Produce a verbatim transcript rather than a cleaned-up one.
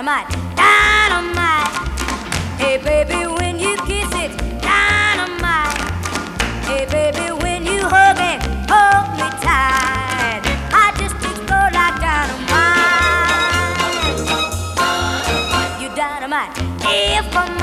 dynamite, dynamite. Hey baby, when you kiss it, dynamite. Hey baby, when you hug it, hold me tight. I just explode like dynamite. You dynamite. If I'm